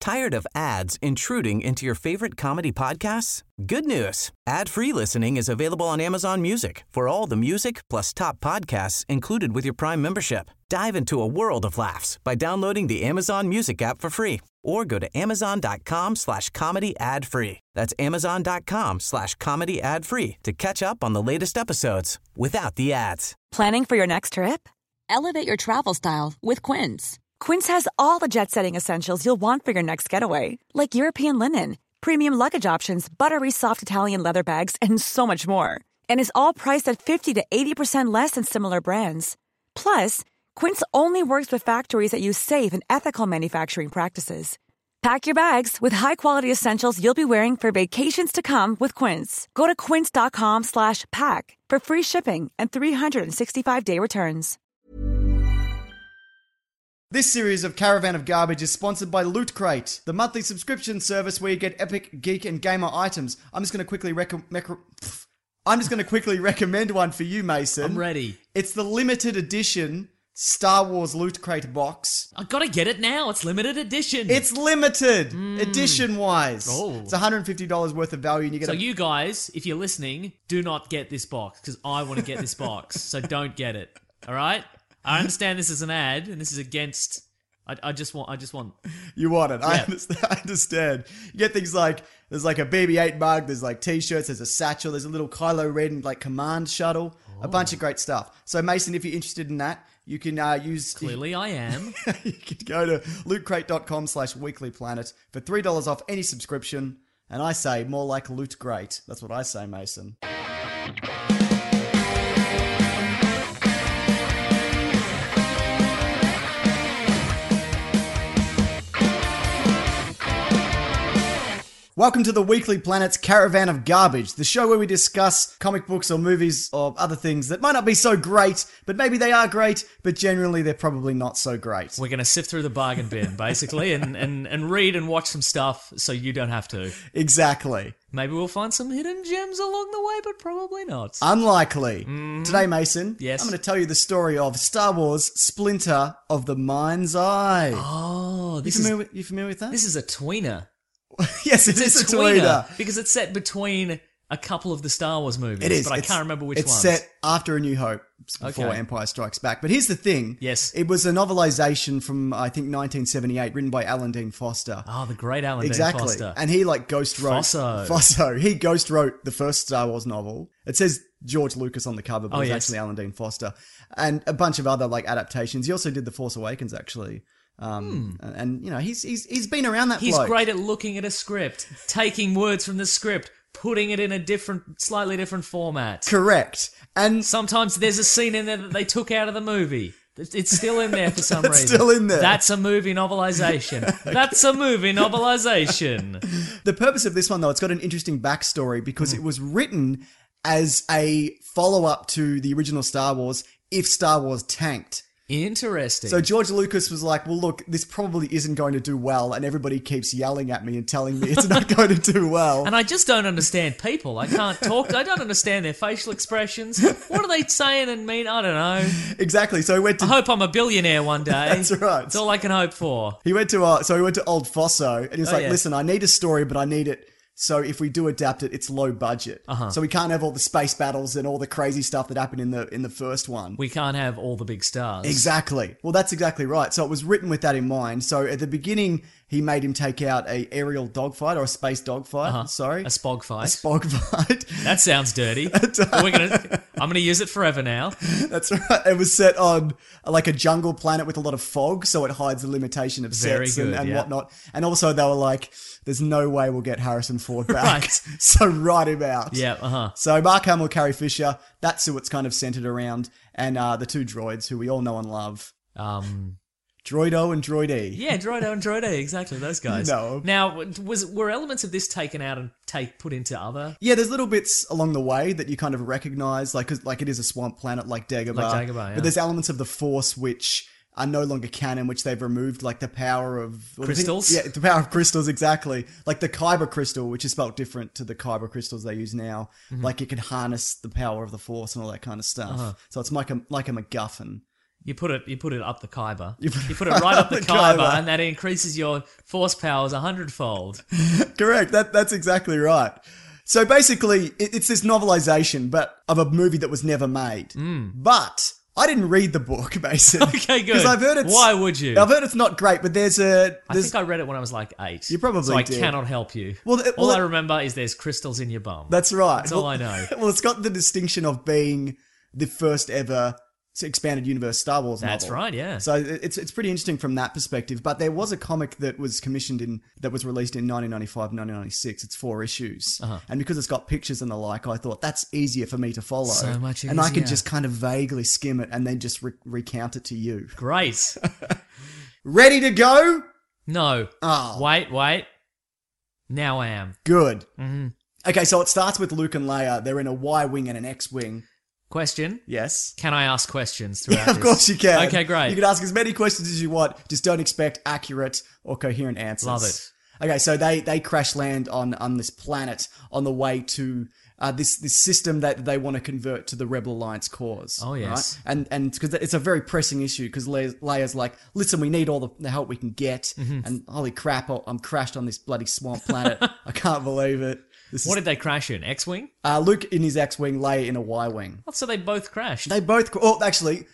Tired of ads intruding into your favorite comedy podcasts? Good news. Ad-free listening is available on Amazon Music for all the music plus top podcasts included with your Prime membership. Dive into a world of laughs by downloading the Amazon Music app for free or go to amazon.com/comedy ad-free. That's amazon.com/comedy ad-free to catch up on the latest episodes without the ads. Planning for your next trip? Elevate your travel style with Quince. Quince has all the jet-setting essentials you'll want for your next getaway, like European linen, premium luggage options, buttery soft Italian leather bags, and so much more. And is all priced at 50 to 80% less than similar brands. Plus, Quince only works with factories that use safe and ethical manufacturing practices. Pack your bags with high-quality essentials you'll be wearing for vacations to come with Quince. Go to quince.com/pack for free shipping and 365-day returns. This series of Caravan of Garbage is sponsored by Loot Crate, the monthly subscription service where you get epic, geek, and gamer items. I'm just going to quickly recommend one for you, Mason. I'm ready. It's the limited edition Star Wars Loot Crate box. I gotta get it now. It's limited edition. It's limited edition-wise. Oh. It's $150 worth of value, and you get. So you guys, if you're listening, do not get this box because I want to get this box. So don't get it. All right. I understand this is an ad, and this is against. I just want. You want it. Yeah. I understand. You get things like, there's like a BB-8 mug, there's like t-shirts, there's a satchel, there's a little Kylo Ren like command shuttle, a bunch of great stuff. So Mason, if you're interested in that, you can use... Clearly I am. You can go to lootcrate.com/weeklyplanet for $3 off any subscription. And I say, more like Loot Crate. That's what I say, Mason. Welcome to the Weekly Planet's Caravan of Garbage, the show where we discuss comic books or movies or other things that might not be so great, but maybe they are great, but generally they're probably not so great. We're going to sift through the bargain bin, basically, and read and watch some stuff so you don't have to. Exactly. Maybe we'll find some hidden gems along the way, but probably not. Unlikely. Today, Mason, Yes. I'm going to tell you the story of Star Wars Splinter of the Mind's Eye. Oh, You familiar with that? this is a tweener. Yes, it is a tweener. Because it's set between a couple of the Star Wars movies. It is. But I can't remember which it's ones. It's set after A New Hope, before Okay. Empire Strikes Back. But here's the thing. Yes. It was a novelization from, I think, 1978, written by Alan Dean Foster. Oh, the great Alan Exactly. Dean Foster. And he ghost wrote Fosso. He ghost wrote the first Star Wars novel. It says George Lucas on the cover, but it's yes. actually Alan Dean Foster. And a bunch of other adaptations. He also did The Force Awakens, actually. And you know, he's been around that He's bloke. great at looking at a script, taking words from the script, putting it in a slightly different format. Correct. And Sometimes there's a scene in there that they took out of the movie. It's still in there for some It's reason. still in there. That's a movie novelization. That's a movie novelization. the purpose of this one, though, it's got an interesting backstory because it was written as a follow-up to the original Star Wars if Star Wars tanked. Interesting. So George Lucas was like, well, look, this probably isn't going to do well, and everybody keeps yelling at me and telling me it's not going to do well. And I just don't understand people. I can't talk. I don't understand their facial expressions. What are they saying and mean? I don't know. Exactly. So he went I to... hope I'm a billionaire one day. That's right. That's all I can hope for. He went to Old Fosso, and he was like, yeah. listen, I need a story, but I need it... So if we do adapt it, it's low budget. So we can't have all the space battles and all the crazy stuff that happened in the first one. We can't have all the big stars. Exactly. Well, that's exactly right. So it was written with that in mind. So at the beginning, he made him take out a aerial dogfight or a space dogfight. Sorry, A spog fight. a spog fight. That sounds dirty. I'm gonna use it forever now. That's right. It was set on like a jungle planet with a lot of fog, so it hides the limitation of Very sets good, and yeah. whatnot. And also, they were like, "There's no way we'll get Harrison Ford back, Right. so write him out." Yeah, So Mark Hamill, Carrie Fisher, that's who it's kind of centered around, and the two droids who we all know and love, Droido and Droid E. Yeah, Droido and Droid E, exactly, those guys. You know. Now, were elements of this taken out and put into other? Yeah, there's little bits along the way that you kind of recognize, like it is a swamp planet like Dagobah. Like Dagobah, yeah. But there's elements of the Force which are no longer canon, which they've removed, like the power of... Crystals? The power of crystals, exactly. Like the Kyber crystal, which is spelled different to the Kyber crystals they use now. Like it can harness the power of the Force and all that kind of stuff. So it's like a MacGuffin. You put it up the Khyber. You put it right up the Khyber, and that increases your force powers 100-fold. Correct. That's exactly right. So basically, it's this novelization, but of a movie that was never made. But I didn't read the book, Mason. Okay, good. Because I've heard it's... Why would you? I've heard it's not great, but I think I read it when I was like 8. You probably so I did. cannot help you. All I remember is there's crystals in your bum. That's right. That's all I know. Well, it's got the distinction of being the first ever expanded universe Star Wars novel. That's right, yeah. So it's pretty interesting from that perspective. But there was a comic that was that was released in 1995, 1996. It's 4 issues. And because it's got pictures and the like, I thought that's easier for me to follow. So much easier. And I can just kind of vaguely skim it and then just recount it to you. Great. Ready to go? No. Oh. Wait. Now I am. Good. Mm-hmm. Okay, so it starts with Luke and Leia. They're in a Y-wing and an X-wing. Question? Yes. Can I ask questions throughout Yeah, of course you can. Okay, great. You can ask as many questions as you want. Just don't expect accurate or coherent answers. Love it. Okay, so they crash land on this planet on the way to this system that they want to convert to the Rebel Alliance cause. Oh, yes. Right? And because it's a very pressing issue because Leia's like, listen, we need all the help we can get. Mm-hmm. And holy crap, I'm crashed on this bloody swamp planet. I can't believe it. What did they crash in? X-Wing? Luke in his X-Wing, Leia in a Y-Wing. Oh, so they both crashed. They both... Oh, actually,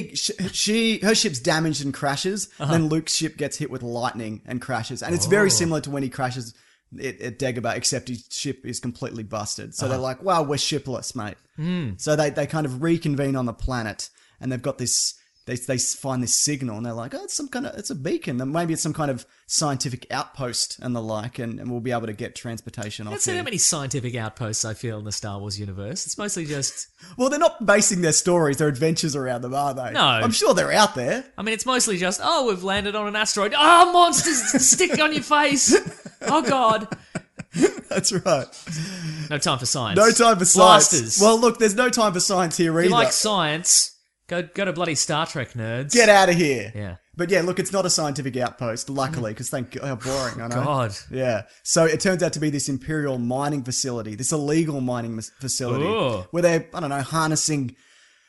her ship's damaged and crashes. Then Luke's ship gets hit with lightning and crashes. And it's very similar to when he crashes at Dagobah, except his ship is completely busted. So they're like, wow, we're shipless, mate. So they kind of reconvene on the planet, and they've got this... They find this signal and they're like, oh, it's a beacon. And maybe it's some kind of scientific outpost and the like, and we'll be able to get transportation off That's there. how many scientific outposts I feel in the Star Wars universe. It's mostly just... Well, they're not basing their stories, their adventures around them, are they? No. I'm sure they're out there. I mean, it's mostly just, oh, we've landed on an asteroid. Oh, monsters, stick on your face. Oh, God. That's right. No time for science. No time for science. Blasters. Well, look, there's no time for science here either. If you like science... Go to bloody Star Trek, nerds. Get out of here. Yeah. But yeah, look, it's not a scientific outpost, luckily, because thank God, how boring, I know. God. Yeah. So it turns out to be this Imperial mining facility, this illegal mining facility, where they're, I don't know, harnessing,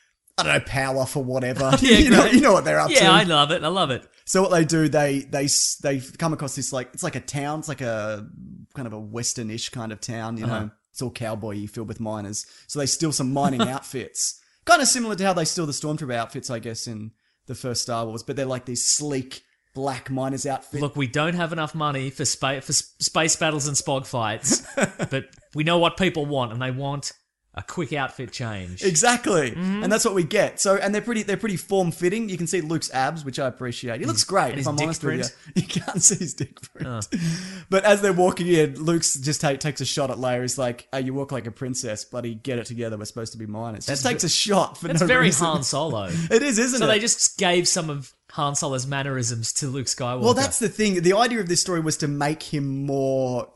power for whatever. Yeah, you know what they're up to. Yeah, I love it. So what they do, they come across this, like, it's like a town, it's like a kind of a western-ish kind of town, you know. It's all cowboy-y, filled with miners. So they steal some mining outfits. Kind of similar to how they steal the Stormtrooper outfits, I guess, in the first Star Wars, but they're like these sleek black miners outfits. Look, we don't have enough money for space battles and spog fights, but we know what people want, and they want a quick outfit change. Exactly, and that's what we get. So, and they're pretty form fitting. You can see Luke's abs, which I appreciate. He looks great. And if his I'm dick honest print. with you, you can't see his dick print. But as they're walking in, Luke's just takes a shot at Leia. He's like, "Hey, you walk like a princess, bloody get it together. We're supposed to be minors." Just takes a shot for no reason. That's very Han Solo. It is, isn't it? So they just gave some of Han Solo's mannerisms to Luke Skywalker. Well, that's the thing. The idea of this story was to make him more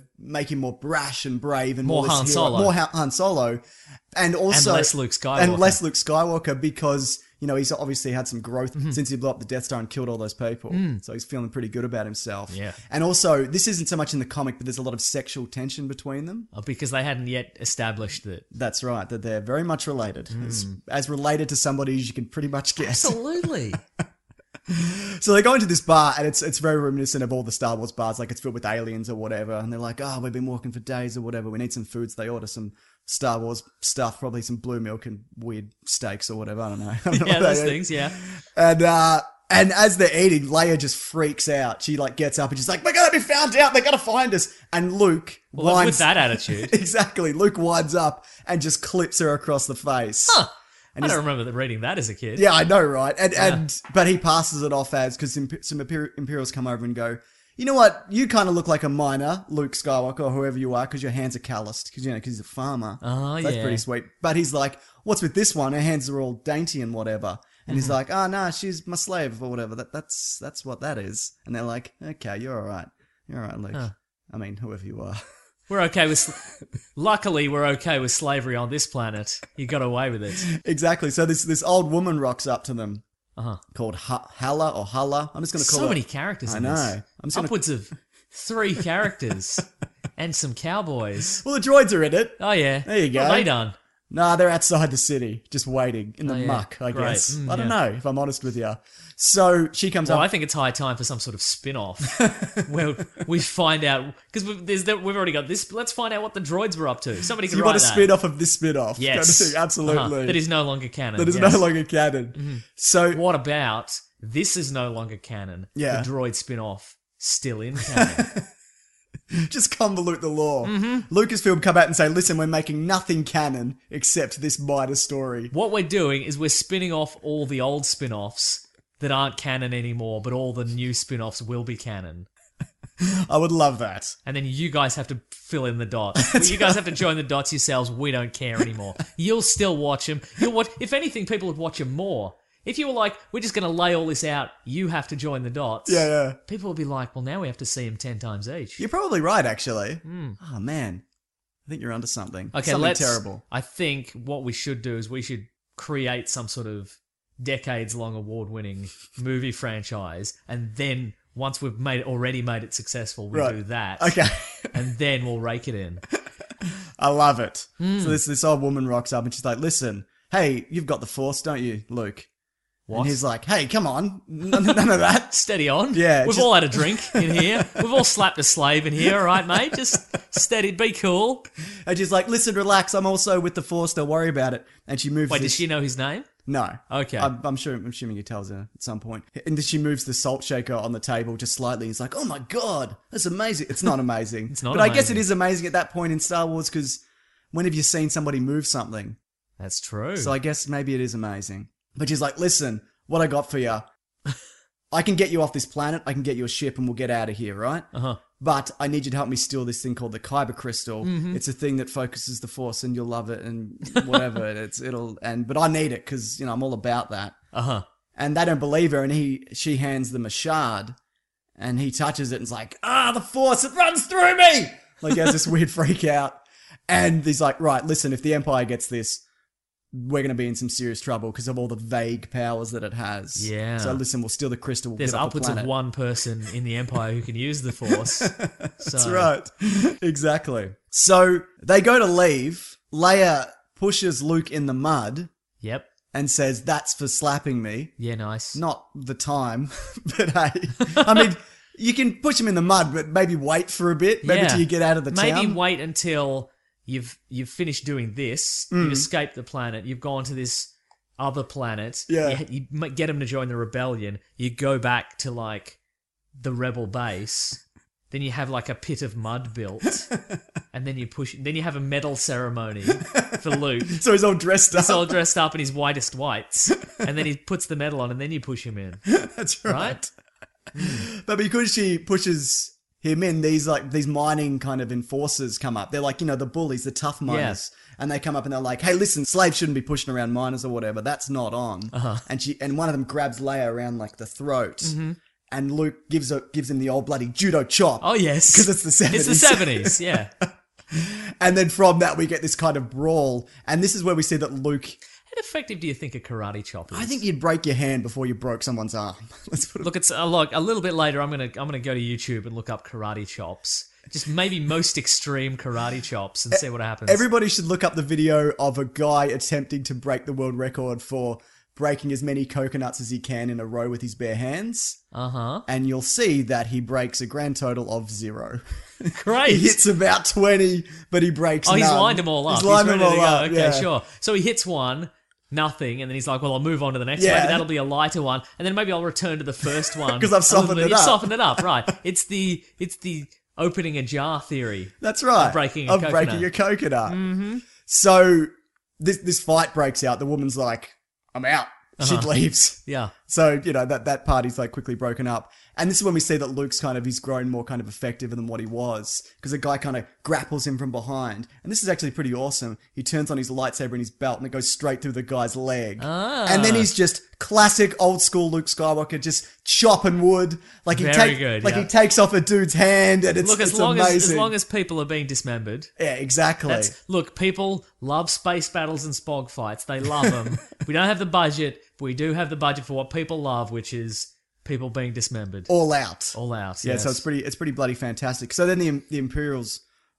brash and brave and More Han Solo. More Han Solo. And also... And less Luke Skywalker. And less Luke Skywalker because, you know, he's obviously had some growth since he blew up the Death Star and killed all those people. So he's feeling pretty good about himself. Yeah. And also, this isn't so much in the comic, but there's a lot of sexual tension between them. Because they hadn't yet established that. That's right, that they're very much related. As related to somebody as you can pretty much guess. Absolutely. So they go into this bar, and it's very reminiscent of all the Star Wars bars, like it's filled with aliens or whatever, and they're like, oh, we've been walking for days or whatever, we need some food, so they order some Star Wars stuff, probably some blue milk and weird steaks or whatever, I don't know. Yeah, those things, yeah. And as they're eating, Leia just freaks out. She like gets up and she's like, we're gonna be found out, they're gonna find us. And Luke with that attitude. Exactly, Luke winds up and just clips her across the face. Huh. And I don't remember reading that as a kid. Yeah, I know, right? But he passes it off as, because some Imperials come over and go, you know what? You kind of look like a miner, Luke Skywalker, or whoever you are, because your hands are calloused, because he's a farmer. Oh, That's yeah. pretty sweet. But he's like, what's with this one? Her hands are all dainty and whatever. And he's like, oh, no, she's my slave or whatever. That's what that is. And they're like, okay, you're all right. You're all right, Luke. I mean, whoever you are. We're okay with... Luckily, we're okay with slavery on this planet. You got away with it. Exactly. So this old woman rocks up to them. Called Hala or Hala. I'm just going to call so her... many characters in I know. this. I'm just Upwards of 3 characters. And some cowboys. Well, the droids are in it. Oh, yeah. There you go. What have they done? Nah, they're outside the city, just waiting in the yeah. muck, I Great. guess. Mm, I don't yeah. know, if I'm honest with you. So she comes Well, up. I think it's high time for some sort of spin-off where we find out, because we've already got this. Let's find out what the droids were up to. Somebody can You write want a that. spin-off of this spin-off? Yes. Kind of thing. Absolutely. That is no longer canon. That is yes. no longer canon. So, What about this is no longer canon? Yeah. The droid spin-off still in canon. just convolute the law. Mm-hmm. Lucasfilm come out and say, listen, we're making nothing canon except this Mida story. What we're doing is we're spinning off all the old spin-offs that aren't canon anymore, but all the new spin-offs will be canon. I would love that. And then you guys have to fill in the dots. You guys have to join the dots yourselves. We don't care anymore. You'll still watch them. You'll watch. If anything, people would watch them more. If you were like, we're just going to lay all this out, you have to join the dots. Yeah. People would be like, well, now we have to see them 10 times each. You're probably right, actually. Oh, man. I think you're onto something. Okay, something terrible. I think what we should do is we should create some sort of decades-long award-winning movie franchise, and then once we've already made it successful, we Right. do that. Okay. And then we'll rake it in. I love it. Hmm. So this old woman rocks up and she's like, listen, hey, you've got the Force, don't you, Luke? What? And he's like, hey, come on. None of that. Steady on. Yeah, We've just- all had a drink in here. We've all slapped a slave in here, all right, mate? Just steady, be cool. And she's like, listen, relax. I'm also with the Force. Don't worry about it. And she moves Wait, this... does she know his name? No. Okay. I'm assuming he tells her at some point. And then she moves the salt shaker on the table just slightly. He's like, oh my God, that's amazing. It's not amazing. It's not But I guess amazing. it is amazing at that point in Star Wars because when have you seen somebody move something? That's true. So I guess maybe it is amazing. But she's like, listen, what I got for you, I can get you off this planet, I can get you a ship, and we'll get out of here, right? Uh-huh. But I need you to help me steal this thing called the Kyber Crystal. Mm-hmm. It's a thing that focuses the Force, and you'll love it, and whatever. But I need it because I'm all about that. Uh-huh. And they don't believe her, and she hands them a shard, and he touches it, and is like, the Force, it runs through me. Like, he has this weird freak out, and he's like, right, listen, if the Empire gets this, we're going to be in some serious trouble because of all the vague powers that it has. Yeah. So listen, we'll steal the crystal. We'll There's get off upwards the of planet. one person in the Empire who can use the Force. That's right. Exactly. So they go to leave. Leia pushes Luke in the mud Yep. and says, that's for slapping me. Yeah, nice. Not the time, but hey. I mean, you can push him in the mud, but maybe wait for a bit. Maybe till you get out of the town. Maybe wait until you've finished doing this. You've escaped the planet. You've gone to this other planet. Yeah. You get him to join the rebellion. You go back to like the rebel base. Then you have like a pit of mud built, and then then you have a medal ceremony for Luke. So he's all dressed up. He's all dressed up in his whitest whites, and then he puts the medal on, and then you push him in. That's right. But because she pushes him in, these mining kind of enforcers come up. They're like, the bullies, the tough miners. And they come up and they're like, hey, listen, slaves shouldn't be pushing around miners or whatever. That's not on. Uh-huh. And one of them grabs Leia around like the throat. And Luke gives him the old bloody judo chop. Oh yes, 'Cause it's the 70s. It's the 70s, yeah. And then from that we get this kind of brawl. And this is where we see that Luke... How effective do you think a karate chop is? I think you'd break your hand before you broke someone's arm. Let's put it... Look, it's a little bit later. I'm gonna go to YouTube and look up karate chops. Just maybe most extreme karate chops and see what happens. Everybody should look up the video of a guy attempting to break the world record for breaking as many coconuts as he can in a row with his bare hands. And you'll see that he breaks a grand total of 0. Great. He hits about 20, but he breaks none. He's lined them all up. He's lined them ready to all go. up, Okay, yeah. sure. So he hits one, nothing, and then he's like, well, I'll move on to the next Yeah. one. Maybe that'll be a lighter one, and then maybe I'll return to the first one. 'Cause I've softened it You've up. softened it up, right. It's the opening a jar theory. That's right. Of breaking a coconut. Mm-hmm. So this fight breaks out. The woman's like, I'm out. She leaves. Yeah. So, that party's like quickly broken up. And this is when we see that Luke's he's grown more kind of effective than what he was. Because the guy kind of grapples him from behind. And this is actually pretty awesome. He turns on his lightsaber in his belt and it goes straight through the guy's leg. And then he's just classic old school Luke Skywalker, just chopping wood. Like he he takes off a dude's hand and it's amazing. As long as people are being dismembered. Yeah, exactly. Look, people love space battles and spog fights. They love them. We don't have the budget, but we do have the budget for what people love, which is people being dismembered. All out. All out, Yeah, yes. so it's pretty bloody fantastic. So then the Imperials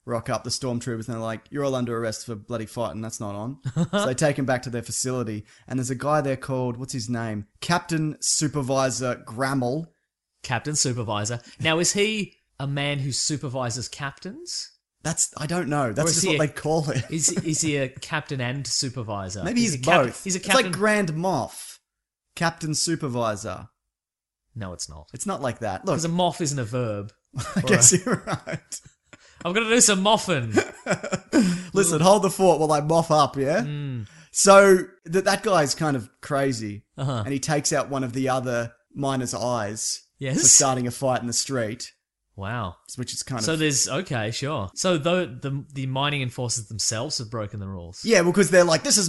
rock up, the stormtroopers, and they're like, you're all under arrest for bloody fighting, that's not on. So they take him back to their facility, and there's a guy there called, what's his name? Captain Supervisor Grammel. Captain Supervisor. Now, is he a man who supervises captains? I don't know. That's just what they call it. Is he a captain and supervisor? Maybe he's both. He's a captain. It's like Grand Moff. Captain Supervisor. No, it's not. It's not like that. Look. Because a moff isn't a verb. I guess you're right. I'm going to do some moffing. Listen, hold the fort while I moff up, yeah? So, that guy's kind of crazy. And he takes out one of the other miners' eyes for starting a fight in the street. Wow. Which is kind of... So there's... Okay, sure. So the mining enforcers themselves have broken the rules. Yeah, because they're like, this is...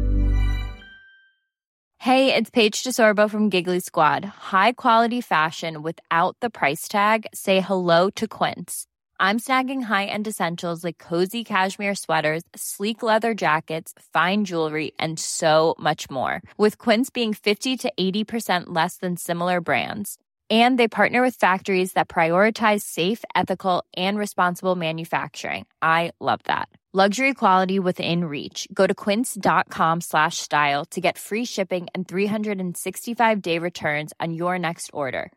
Hey, it's Paige DeSorbo from Giggly Squad. High quality fashion without the price tag. Say hello to Quince. I'm snagging high-end essentials like cozy cashmere sweaters, sleek leather jackets, fine jewelry, and so much more. With Quince being 50 to 80% less than similar brands. And they partner with factories that prioritize safe, ethical, and responsible manufacturing. I love that. Luxury quality within reach. Go to quince.com/style to get free shipping and 365-day returns on your next order.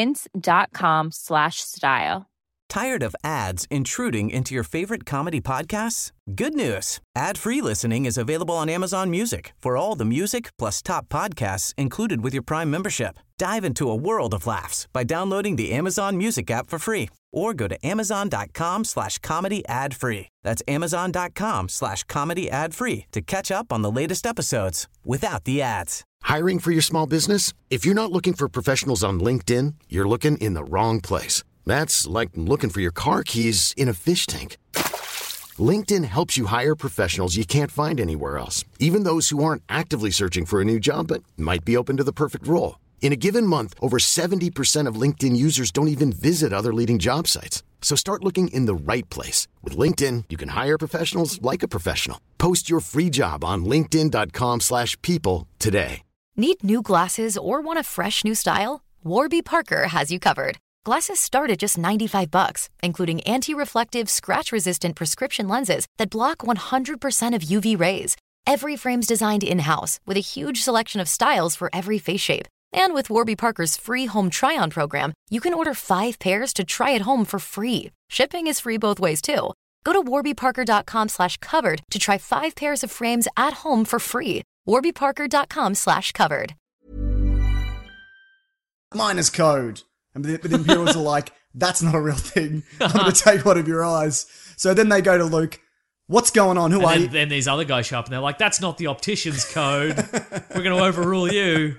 Quince.com/style. Tired of ads intruding into your favorite comedy podcasts? Good news. Ad-free listening is available on Amazon Music for all the music plus top podcasts included with your Prime membership. Dive into a world of laughs by downloading the Amazon Music app for free or go to amazon.com/comedy ad-free. That's amazon.com/comedy ad-free to catch up on the latest episodes without the ads. Hiring for your small business? If you're not looking for professionals on LinkedIn, you're looking in the wrong place. That's like looking for your car keys in a fish tank. LinkedIn helps you hire professionals you can't find anywhere else, even those who aren't actively searching for a new job but might be open to the perfect role. In a given month, over 70% of LinkedIn users don't even visit other leading job sites. So start looking in the right place. With LinkedIn, you can hire professionals like a professional. Post your free job on linkedin.com/people today. Need new glasses or want a fresh new style? Warby Parker has you covered. Glasses start at just $95, including anti-reflective, scratch-resistant prescription lenses that block 100% of UV rays. Every frame's designed in-house with a huge selection of styles for every face shape. And with Warby Parker's free home try-on program, you can order 5 pairs to try at home for free. Shipping is free both ways, too. Go to warbyparker.com/covered to try 5 pairs of frames at home for free. warbyparker.com/covered. Miners code. And the Imperials are like, that's not a real thing. I'm going to take one of your eyes. So then they go to Luke. What's going on? Who are you? Then these other guys show up and they're like, that's not the optician's code. We're going to overrule you.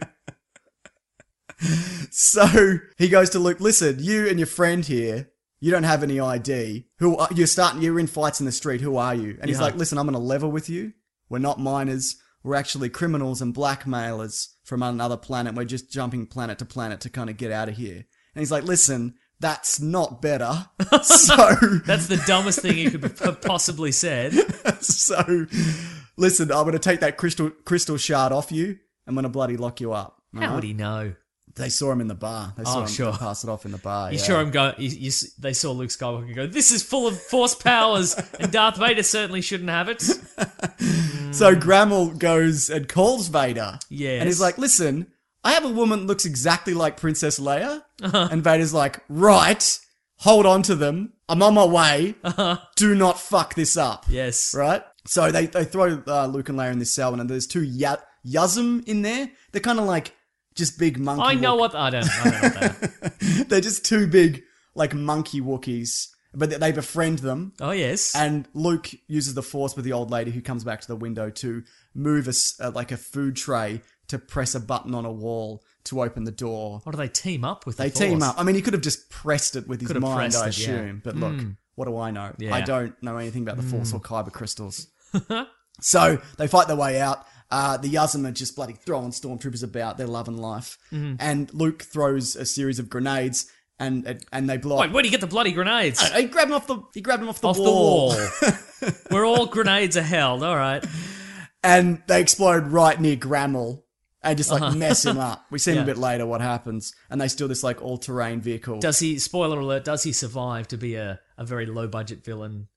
So he goes to Luke, listen, you and your friend here, you don't have any ID. You're in fights in the street. Who are you? And he's like, listen, I'm going to level with you. We're not miners. We're actually criminals and blackmailers from another planet. We're just jumping planet to planet to kind of get out of here. And he's like, listen, that's not better. So that's the dumbest thing you could have possibly said. So, listen, I'm going to take that crystal shard off you. I'm going to bloody lock you up. How would he know? They saw him in the bar. They saw him pass it off in the bar. You saw him go. They saw Luke Skywalker go, this is full of force powers, and Darth Vader certainly shouldn't have it. So Grammel goes and calls Vader. Yes. And he's like, listen, I have a woman that looks exactly like Princess Leia. And Vader's like, right, hold on to them. I'm on my way. Do not fuck this up. Yes. Right? So they throw Luke and Leia in this cell, and there's 2 Yuzum in there. They're kind of like just big monkey I know what they are. They're just 2 big, like, monkey Wookiees. But they befriend them. Oh, yes. And Luke uses the Force with the old lady who comes back to the window to move like a food tray to press a button on a wall to open the door. Or do they team up with the Force? They team up. I mean, he could have just pressed it with his mind, I assume. Yeah. But look, what do I know? Yeah. I don't know anything about the Force or kyber crystals. So they fight their way out. The Yuzum are just bloody throwing stormtroopers about. They're loving life. And Luke throws a series of grenades. And they blow up. Wait, where do you get the bloody grenades? He grabbed them off the wall. Where all grenades are held, alright. And they explode right near Grammel and just like mess him up. We see him a bit later what happens. And they steal this like all-terrain vehicle. Spoiler alert, does he survive to be a very low-budget villain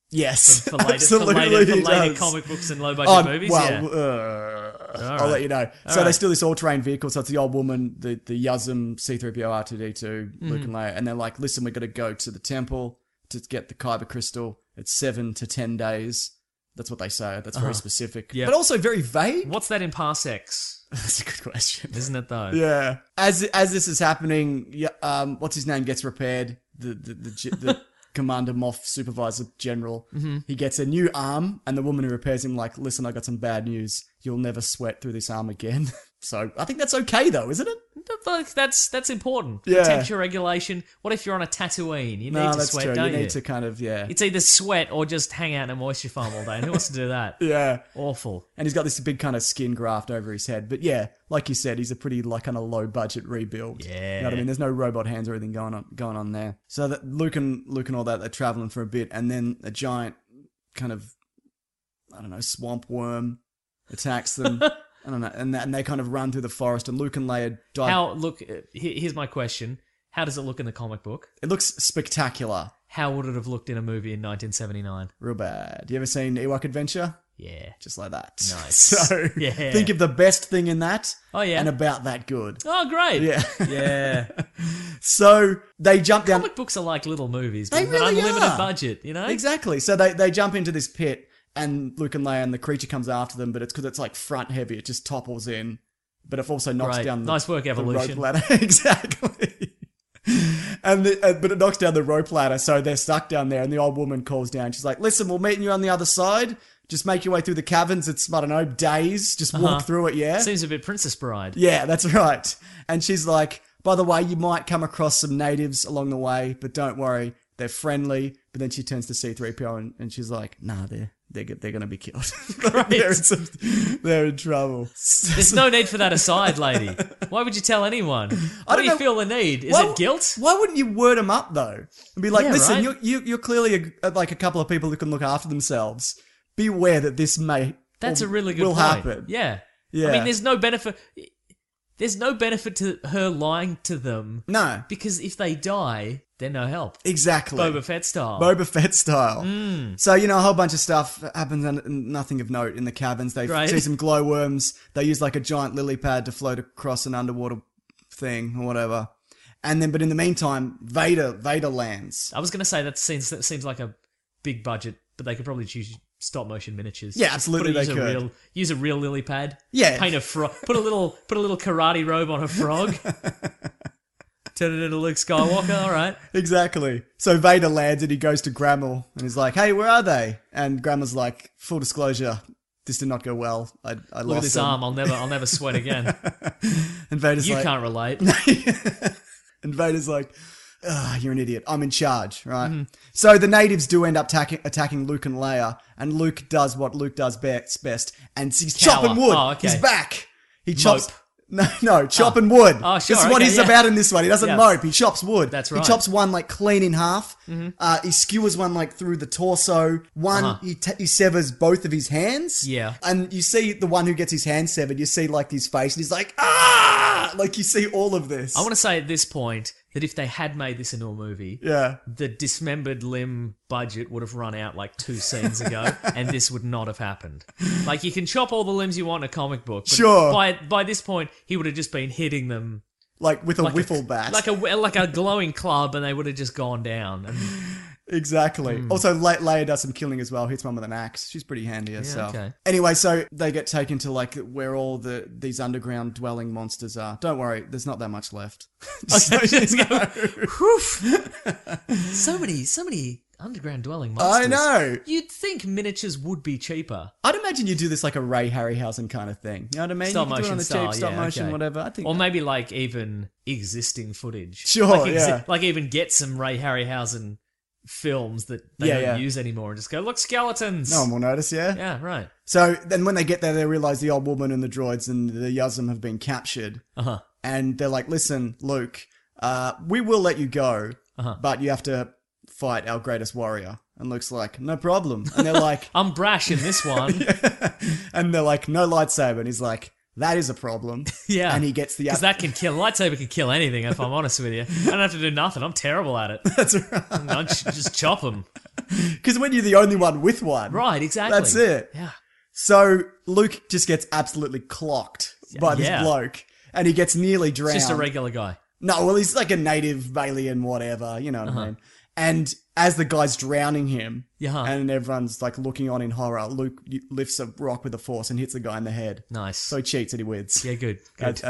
Yes, for later, absolutely for later he does. comic books and low budget movies. Well, Yeah. I'll let you know. So right. they steal this all-terrain vehicle. So it's the old woman, the Yuzum, C-3PO, R2-D2, Luke and Leia, and they're like, "Listen, we got to go to the temple to get the Kyber crystal. It's 7 to 10 days." That's what they say. That's very specific, Yep. but also very vague. What's that in parsecs? That's a good question. Isn't it though? Yeah. As this is happening, what's his name gets repaired. The Commander Moff Supervisor General. Mm-hmm. He gets a new arm, and the woman who repairs him like, "Listen, I got some bad news. You'll never sweat through this arm again." So I think that's okay though, isn't it? That's important. Yeah. Temperature regulation. What if you're on a Tatooine? You need to that's sweat, true. don't You you? need to kind of It's either sweat or just hang out in a moisture farm all day. And who wants to do that? Yeah. Awful. And he's got this big kind of skin graft over his head. But yeah, like you said, he's a pretty like kind of low budget rebuild. Yeah. You know what I mean? There's no robot hands or anything going on there. So that Luke and all that, they're traveling for a bit, and then a giant kind of, I don't know, swamp worm attacks them. I don't know, and they kind of run through the forest, and Luke and Leia die. Here's my question. How does it look in the comic book? It looks spectacular. How would it have looked in a movie in 1979? Real bad. You ever seen Ewok Adventure? Yeah. Just like that. Nice. So Yeah. think of the best thing in that. Oh, yeah. And about that good. Oh, great. Yeah. Yeah. So they jump down. Comic books are like little movies, They but with an really unlimited are. budget, you know? Exactly. So they jump into this pit, and Luke and Leia and the creature comes after them, but it's because it's like front heavy. It just topples in, but it also knocks Right. down Nice work, the evolution. rope ladder. Exactly. And but it knocks down the rope ladder, so they're stuck down there, and the old woman calls down. She's like, "Listen, we'll meet you on the other side. Just make your way through the caverns. It's, I don't know, days. Just walk through it, yeah?" Seems a bit Princess Bride. Yeah, that's right. And she's like, "By the way, you might come across some natives along the way, but don't worry, they're friendly." But then she turns to C-3PO and she's like, "Nah, they're going to be killed. They're in trouble." There's no need for that aside, lady. Why would you tell anyone? Why do you feel the need? Is it guilt? Why wouldn't you word them up though, and be like, Yeah, "Listen, right? you're clearly like a couple of people who can look after themselves. Be aware that this That's a really good will point. happen." Yeah. Yeah. I mean, there's no benefit. There's no benefit to her lying to them. No, Because if they die, they're no help. exactly. Boba Fett style. Boba Fett style. Mm. So, a whole bunch of stuff happens and nothing of note in the caverns. They Right. see some glowworms. They use like a giant lily pad to float across an underwater thing or whatever. And then, but in the meantime, Vader lands. I was going to say that seems like a big budget, but they could probably choose stop motion miniatures. Yeah, absolutely they could. Use a real lily pad. Yeah. Paint a frog. Put a little karate robe on a frog. Turn it into Luke Skywalker. All right. Exactly. So Vader lands and he goes to Grammel and he's like, "Hey, where are they?" And Grammel's like, "Full disclosure, this did not go well. I Look at lost this them." arm. I'll never sweat again. And Vader's You like, can't relate. And Vader's like, "Ugh, you're an idiot. I'm in charge," right? Mm-hmm. So the natives do end up attacking Luke and Leia, and Luke does what Luke does best, and he's Cower. chopping wood. Oh, okay. He's back. He chops. Mope. No, chopping wood. Oh, sure, This is what okay, he's yeah. about in this one. He doesn't Yeah. mope. He chops wood. That's right. He chops one like clean in half. He skewers one like through the torso. One, he severs both of his hands. Yeah. And you see the one who gets his hand severed, you see like his face, and he's like, "Ah!" Like you see all of this. I want to say at this point that if they had made this into a movie, Yeah. the dismembered limb budget would have run out like 2 scenes ago, and this would not have happened. Like, you can chop all the limbs you want in a comic book, but Sure. by this point, he would have just been hitting them Like with a like wiffle bat. like a glowing club, and they would have just gone down. And Exactly. Hmm. Also, Leia does some killing as well. Hits one with an axe. She's pretty handy herself. okay. Anyway, so they get taken to like where all these underground dwelling monsters are. Don't worry, there's not that much left. Just so you know. so many underground dwelling monsters. I know. You'd think miniatures would be cheaper. I'd imagine you do this like a Ray Harryhausen kind of thing. You know what I mean? Stop you can do it on motion the style, cheap, stop yeah, motion, okay. whatever. I think. Or maybe like even existing footage. Sure, like yeah. Like even get some Ray Harryhausen films that they Yeah, don't yeah. use anymore and just go, look, skeletons. No one will notice, yeah? Yeah, right. So then when they get there, they realize the old woman and the droids and the Yuzum have been captured. Uh-huh. And they're like, "Listen, Luke, we will let you go, but you have to fight our greatest warrior." And Luke's like, "No problem." And they're like, I'm brash in this one. and they're like, "No lightsaber." And he's like, "That is a problem." Yeah. And he gets the Because that can kill. Lightsaber can kill anything, if I'm honest with you. I don't have to do nothing. I'm terrible at it. That's right. I just chop them. Because when you're the only one with one. Right, exactly. That's it. Yeah. So Luke just gets absolutely clocked by this bloke. And he gets nearly drowned. Just a regular guy. No, well, he's like a native alien, whatever. You know what I mean? And as the guy's drowning him, and everyone's like looking on in horror, Luke lifts a rock with the force and hits the guy in the head. Nice. So he cheats and he wins. Yeah, good.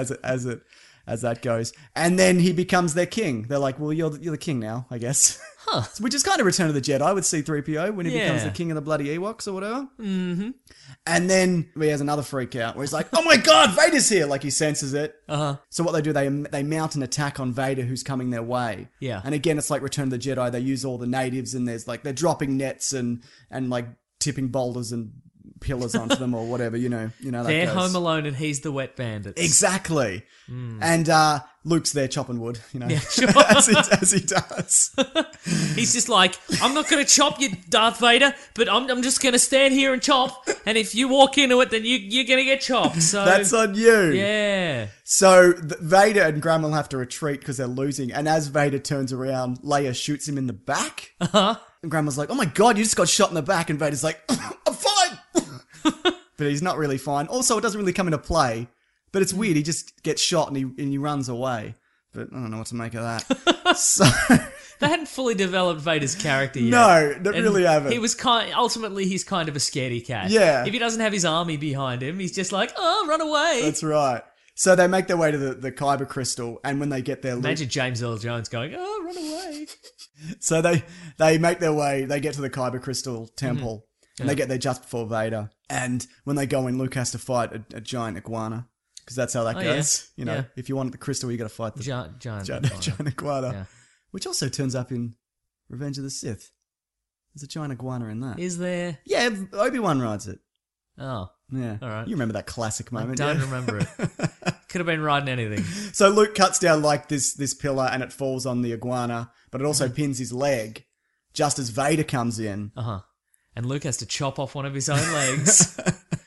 As that goes. And then he becomes their king. They're like, well, you're the king now, I guess. Huh. Which is kind of Return of the Jedi with C-3PO when he becomes the king of the bloody Ewoks or whatever. Mm-hmm. And then he has another freak out where he's like, oh my God, Vader's here! Like he senses it. So what they do, they mount an attack on Vader who's coming their way. Yeah. And again, it's like Return of the Jedi. They use all the natives and there's like, they're dropping nets and like tipping boulders and pillars onto them or whatever, you know that They're goes. Home Alone and he's the wet bandit. Exactly. And Luke's there chopping wood, Yeah, sure. as he does. He's just like, I'm not going to chop you, Darth Vader, but I'm just going to stand here and chop, and if you walk into it, then you're going to get chopped. So That's on you. Yeah. So Vader and Graham will have to retreat because they're losing, and as Vader turns around, Leia shoots him in the back. And Graham was like, oh my God, you just got shot in the back, and Vader's like, I'm fine! But he's not really fine. Also, it doesn't really come into play. But it's weird. He just gets shot and he runs away. But I don't know what to make of that. So they hadn't fully developed Vader's character yet. No, they really haven't. He was ultimately he's kind of a scaredy cat. Yeah. If he doesn't have his army behind him, he's just like, oh, run away. That's right. So they make their way to the Kyber crystal, and when they get there, imagine James Earl Jones going, oh, run away. So they make their way. They get to the Kyber crystal temple, and they get there just before Vader. And when they go in, Luke has to fight a giant iguana. Because that's how that goes. Yeah. You know, if you want the crystal, you got to fight the giant iguana. Yeah. Which also turns up in Revenge of the Sith. There's a giant iguana in that. Is there? Yeah, Obi-Wan rides it. Oh. Yeah. All right. You remember that classic moment, I don't remember it. Could have been riding anything. So Luke cuts down like this pillar and it falls on the iguana, but it also pins his leg just as Vader comes in. And Luke has to chop off one of his own legs.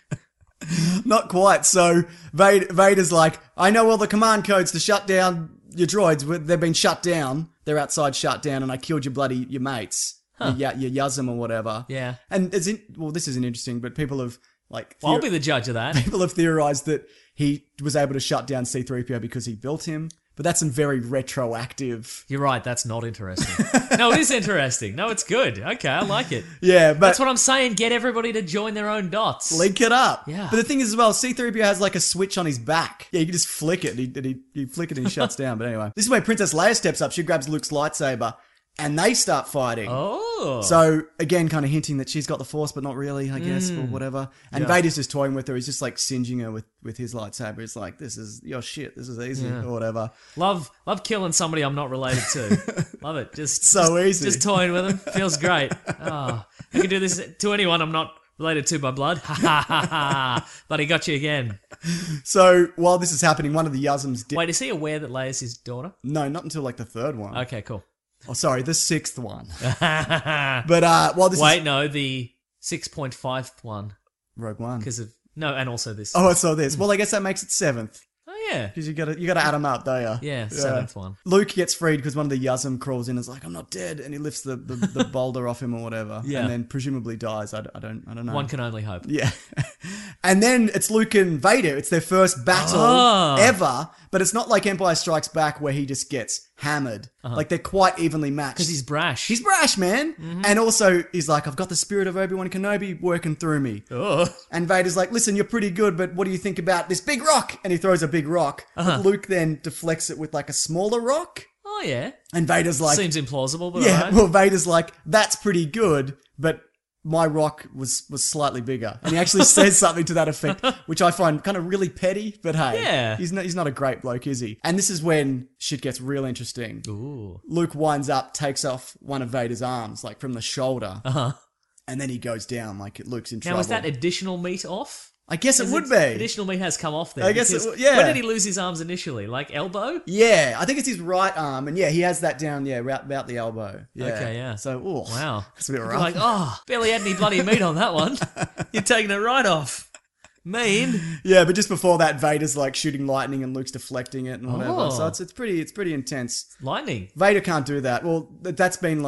Not quite. So Vader's like, I know all the command codes to shut down your droids. They've been shut down. They're outside shut down, and I killed your mates. Your Yuzum or whatever. Yeah. And this isn't interesting, but people have well, I'll be the judge of that. People have theorized that he was able to shut down C-3PO because he built him. But that's some very retroactive... You're right, that's not interesting. No, it is interesting. No, it's good. Okay, I like it. Yeah, but... That's what I'm saying, get everybody to join their own dots. Link it up. Yeah. But the thing is as well, C-3PO has like a switch on his back. Yeah, you can just flick it, and he flick it and he shuts down. But anyway, this is where Princess Leia steps up. She grabs Luke's lightsaber, and they start fighting. Oh. So, again, kind of hinting that she's got the Force, but not really, I guess, or whatever. And Vader's just toying with her. He's just, like, singeing her with his lightsaber. He's like, this is your shit. This is easy, or whatever. Love killing somebody I'm not related to. Love it. Easy. Just toying with them. Feels great. Oh, I can do this to anyone I'm not related to by blood. Ha ha ha ha. But he got you again. So, while this is happening, one of the Yuzums... Wait, is he aware that Leia's his daughter? No, not until, like, the third one. Okay, cool. Oh, sorry, the sixth one. But while this no, the 6.5th one. Rogue One. And also this. Oh, I saw this. Well, I guess that makes it seventh. Oh, yeah. Because you gotta add them up, don't you? Yeah, seventh one. Luke gets freed because one of the Yuzum crawls in and is like, I'm not dead, and he lifts the boulder off him or whatever. Yeah. And then presumably dies. I don't know. One can only hope. Yeah. And then it's Luke and Vader. It's their first battle ever, but it's not like Empire Strikes Back where he just gets hammered. Like, they're quite evenly matched. Because he's brash. He's brash, man. Mm-hmm. And also, he's like, I've got the spirit of Obi-Wan Kenobi working through me. Oh. And Vader's like, listen, you're pretty good, but what do you think about this big rock? And he throws a big rock. But Luke then deflects it with like a smaller rock. Oh, yeah. And Vader's like... Seems implausible, but yeah, alright. Well, Vader's like, that's pretty good, but my rock was slightly bigger. And he actually says something to that effect, which I find kind of really petty, but hey, yeah. he's not a great bloke, is he? And this is when shit gets real interesting. Ooh. Luke winds up, takes off one of Vader's arms, like from the shoulder. And then he goes down, like Luke's in trouble. Now, is that additional meat off? I guess it would be. Additional meat has come off there. I guess yeah. When did he lose his arms initially? Like elbow? Yeah, I think it's his right arm, and yeah, he has that down, about the elbow. Yeah. Okay, yeah. So, wow, that's a bit rough. You're like, barely had any bloody meat on that one. You're taking it right off. Mean. Yeah, but just before that, Vader's like shooting lightning, and Luke's deflecting it and whatever. So it's pretty intense. Lightning. Vader can't do that. Well, that's been like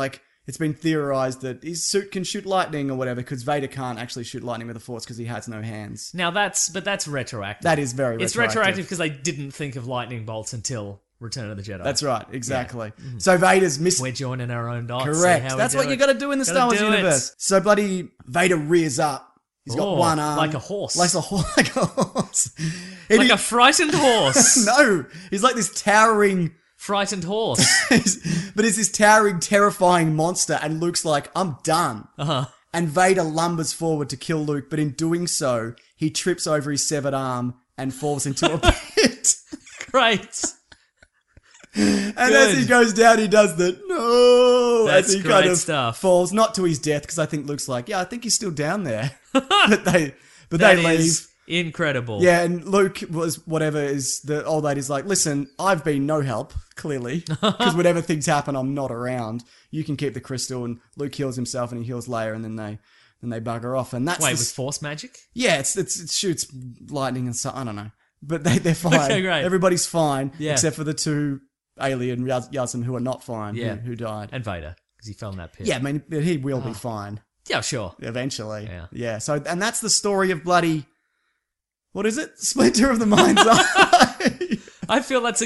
it's been theorized that his suit can shoot lightning or whatever, because Vader can't actually shoot lightning with the Force because he has no hands. Now that's retroactive. That is very retroactive. It's retroactive because they didn't think of lightning bolts until Return of the Jedi. That's right, exactly. Yeah. So Vader's missing. We're joining our own dots. Correct. That's what you got to do in the Star Wars universe. So bloody Vader rears up. He's got one arm. Like a horse. Like a horse. Like a frightened horse. No, he's like this towering... frightened horse. But it's this towering, terrifying monster, and Luke's like, I'm done. Uh-huh. And Vader lumbers forward to kill Luke, but in doing so, he trips over his severed arm and falls into a pit. Great. And as he goes down, he does the no. That's as he great kind of stuff. Falls, not to his death, because I think Luke's like, yeah, I think he's still down there. but they That leave. is incredible. Yeah, and Luke was whatever is the old lady's like, listen, I've been no help, clearly, because whenever things happen, I'm not around. You can keep the crystal, and Luke heals himself, and he heals Leia, and then they bugger off, and that's with force magic. Yeah, it shoots lightning and stuff. I don't know, but they're fine. Okay, great. Everybody's fine, Yeah. except for the two alien Yasmin who are not fine, who died, and Vader because he fell in that pit. Yeah, I mean, he will be fine. Yeah, sure. Eventually. Yeah. So, and that's the story of bloody. What is it? Splinter of the Mind's Eye. I feel that's a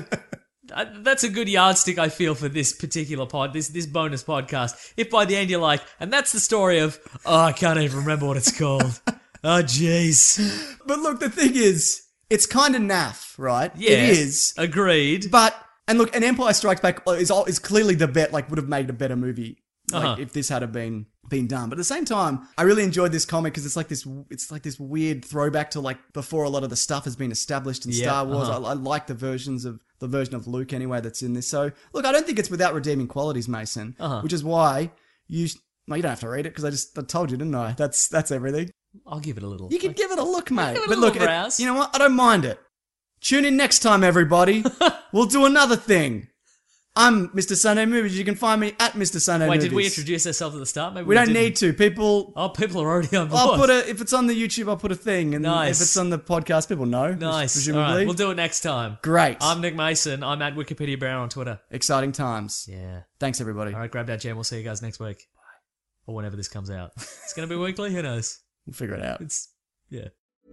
good yardstick, I feel, for this particular this bonus podcast. If by the end you're like, and that's the story of, I can't even remember what it's called. Oh, jeez. But look, the thing is, it's kind of naff, right? Yes, it is. Agreed. But, and look, an Empire Strikes Back is clearly the bet, like, would have made a better movie. Like, if this had been done. But at the same time, I really enjoyed this comic because it's like this weird throwback to like before a lot of the stuff has been established in Star Wars. I like the version of Luke anyway that's in this. So look, I don't think it's without redeeming qualities, Mason, which is why you don't have to read it because I told you, didn't I? That's everything. I'll give it a little. You can give it a look, mate. But look, you know what? I don't mind it. Tune in next time, everybody. We'll do another thing. I'm Mr. Sunday Movies. You can find me at Mr. Sunday Movies. Wait, did we introduce ourselves at the start? Maybe we don't need to. People are already on board. If it's on the YouTube, I'll put a thing. And if it's on the podcast, people know. Nice. Presumably. All right, we'll do it next time. Great. I'm Nick Mason. I'm at Wikipedia Brown on Twitter. Exciting times. Yeah. Thanks, everybody. All right, grab that jam. We'll see you guys next week. Bye. Or whenever this comes out. It's going to be weekly? Who knows? We'll figure it out. Yeah.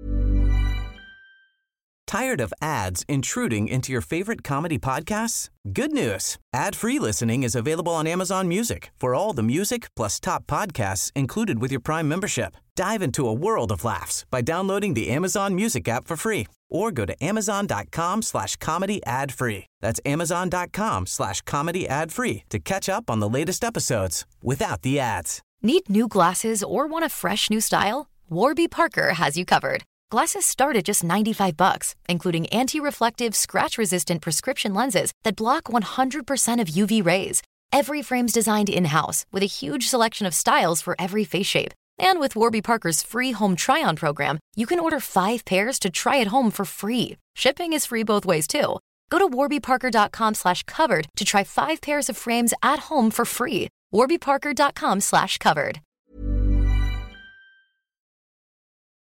Tired of ads intruding into your favorite comedy podcasts? Good news. Ad-free listening is available on Amazon Music for all the music plus top podcasts included with your Prime membership. Dive into a world of laughs by downloading the Amazon Music app for free or go to amazon.com/comedy ad-free. That's amazon.com/comedy ad-free to catch up on the latest episodes without the ads. Need new glasses or want a fresh new style? Warby Parker has you covered. Glasses start at just $95, including anti-reflective, scratch-resistant prescription lenses that block 100% of UV rays. Every frame's designed in-house with a huge selection of styles for every face shape. And with Warby Parker's free home try-on program, you can order 5 pairs to try at home for free. Shipping is free both ways, too. Go to warbyparker.com/covered to try 5 pairs of frames at home for free. warbyparker.com/covered.